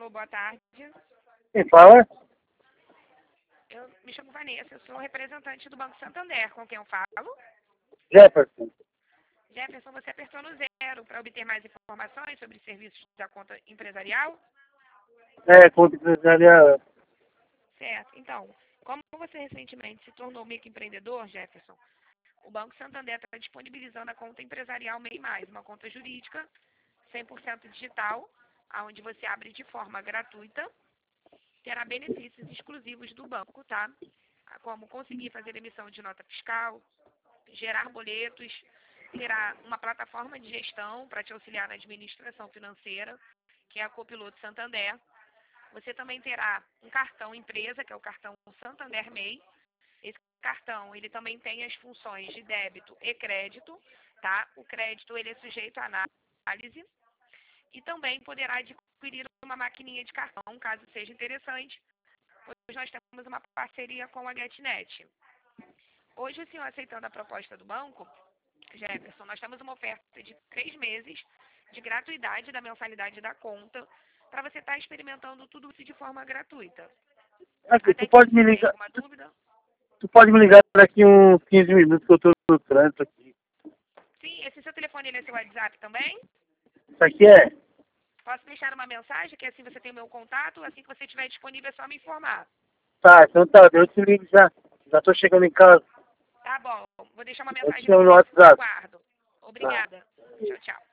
Alô, boa tarde. Quem fala? Eu me chamo Vanessa, eu sou representante do Banco Santander. Com quem eu falo? Jefferson. Jefferson, você apertou no 0 para obter mais informações sobre serviços da conta empresarial? Conta empresarial. Certo. Então, como você recentemente se tornou microempreendedor, Jefferson, o Banco Santander está disponibilizando a conta empresarial MEI+, uma conta jurídica 100% digital, onde você abre de forma gratuita, terá benefícios exclusivos do banco, tá? Como conseguir fazer emissão de nota fiscal, gerar boletos, terá uma plataforma de gestão para te auxiliar na administração financeira, que é a Copiloto Santander. Você também terá um cartão empresa, que é o cartão Santander MEI. Esse cartão, ele também tem as funções de débito e crédito, tá? O crédito, ele é sujeito à análise. E também poderá adquirir uma maquininha de cartão, caso seja interessante, pois nós temos uma parceria com a GetNet. Hoje, o senhor aceitando a proposta do banco, Jefferson, nós temos uma oferta de 3 meses de gratuidade da mensalidade da conta, para você estar experimentando tudo isso de forma gratuita. Aqui, Até que você tem alguma dúvida? tu pode me ligar daqui uns 15 minutos que eu tô no trânsito aqui. Sim, esse seu telefone ele é seu WhatsApp também? Isso aqui é? Posso deixar uma mensagem, que assim você tem o meu contato, assim que você estiver disponível é só me informar. Tá, então tá, eu te ligo já. Já tô chegando em casa. Tá bom, vou deixar uma Eu te mensagem chamo aqui no nesse WhatsApp. aguardo. Tá. Obrigada. Tchau, tchau.